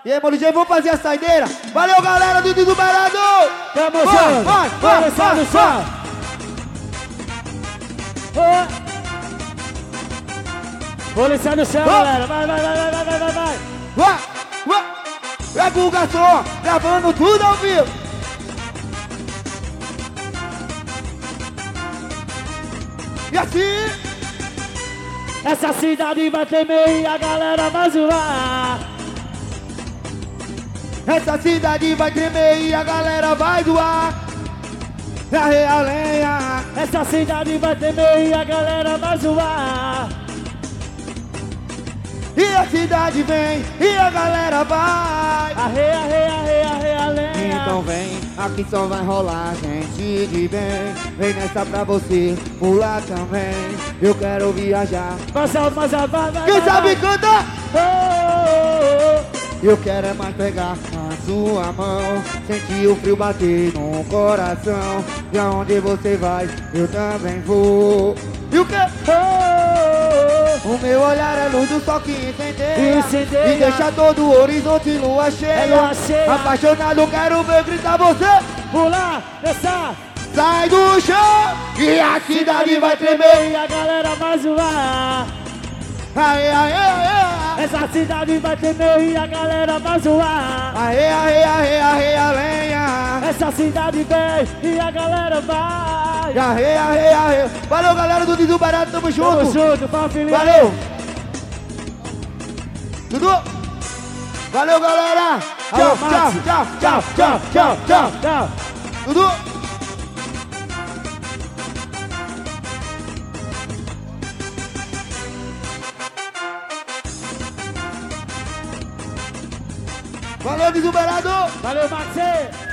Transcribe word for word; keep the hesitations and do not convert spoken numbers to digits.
E aí, mano, já vamos fazer a saideira. Valeu, galera do Desuberado. Tamo junto. Vai, vai, Vamos vai, no vai. chão. Polícia no chão, galera. Vai, vai, vai, vai, vai, vai, vai, vai. Vai, vai. É Guga Som, gravando tudo ao vivo. E assim, Essa cidade vai tremer e a galera vai zoar. essa cidade vai tremer e a galera vai doar. A real lenha. Essa cidade vai tremer e a galera vai zoar. E a cidade vem e a galera vai. Arre, arre, arre, arre, a lenha. Então vem, aqui só vai rolar gente de bem. Vem nessa pra você pular também. Eu quero viajar. Mais alto, mais alto, vai, vai, Quem vai, sabe vai. canta? Oh, oh, oh. Eu quero é mais pegar na sua mão. Sentir o frio bater no coração. E aonde você vai, eu também vou. E o que? O meu olhar é luz do sol que incendeia, Incendeia. e deixa todo o horizonte lua cheia. É lua cheia. Apaixonado, quero ver gritar você. Pular, descer. Sai do chão e a cidade vai tremer. E a galera vai zoar. Aê, aê, aê. Essa cidade vai tremer e a galera vai zoar. Aê, aê, aê, aê, a lenha. Essa cidade vem e a galera vai. Aê, aê, aê. Valeu, galera do Desuberado, tamo junto. Tamo junto, família. Valeu. Dudu. Valeu, galera. Tchau, Alô, tchau, Márcio. tchau, tchau, tchau, tchau, tchau. Tchau. Dudu. Valeu, Desuberado. Valeu, Maxê.